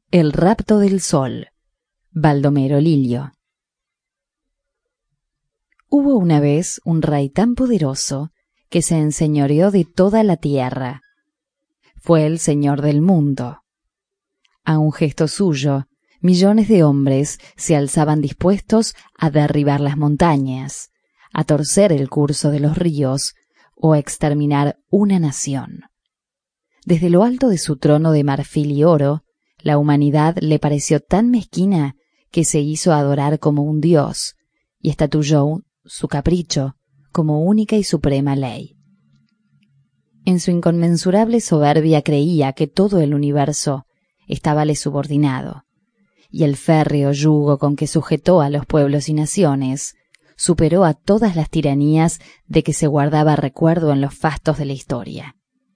El rapto del sol. Baldomero Lilio. Hubo una vez un rey tan poderoso que se enseñoreó de toda la tierra. Fue el señor del mundo. A un gesto suyo, millones de hombres se alzaban dispuestos a derribar las montañas, a torcer el curso de los ríos o a exterminar una nación. Desde lo alto de su trono de marfil y oro, la humanidad le pareció tan mezquina que se hizo adorar como un dios y estatuyó su capricho como única y suprema ley. En su inconmensurable soberbia creía que todo el universo estábale subordinado, y el férreo yugo con que sujetó a los pueblos y naciones superó a todas las tiranías de que se guardaba recuerdo en los fastos de la historia.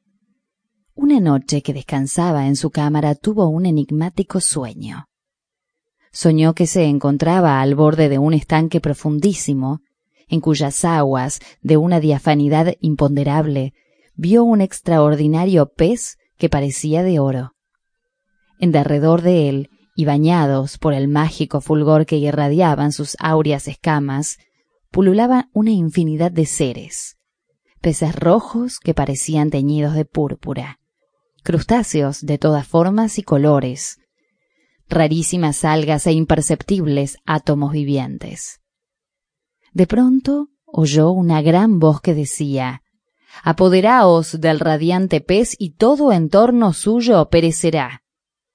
Una noche que descansaba en su cámara tuvo un enigmático sueño. Soñó que se encontraba al borde de un estanque profundísimo, en cuyas aguas, de una diafanidad imponderable, vio un extraordinario pez que parecía de oro. En derredor de él, y bañados por el mágico fulgor que irradiaban sus áureas escamas, pululaba una infinidad de seres, peces rojos que parecían teñidos de púrpura, crustáceos de todas formas y colores, rarísimas algas e imperceptibles átomos vivientes. De pronto oyó una gran voz que decía: «Apoderaos del radiante pez y todo en torno suyo perecerá».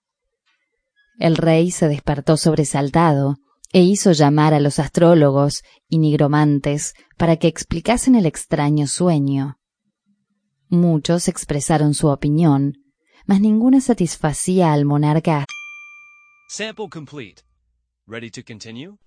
El rey se despertó sobresaltado e hizo llamar a los astrólogos y nigromantes para que explicasen el extraño sueño. Muchos expresaron su opinión, mas ninguna satisfacía al monarca. Sample complete. Ready to continue?